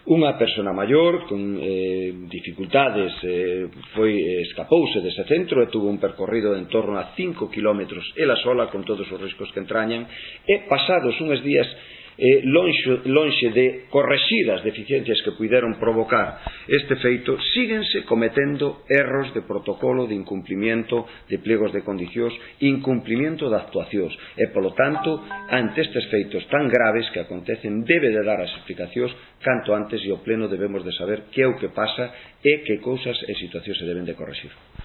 Unha persona maior con dificultades escapouse dese centro e tuvo un percorrido en torno a 5 kilómetros ela sola con todos os riscos que entrañan, e pasados uns días lonxe de correxir as deficiencias que puideron provocar este feito, síguense cometendo erros de protocolo, de incumplimiento de pliegos de condicións, incumplimiento de actuacións, e polo tanto, ante estes feitos tan graves que acontecen, debe de dar as explicacións canto antes, e o pleno debemos de saber que é o que pasa e que cousas e situacións se deben de correxir.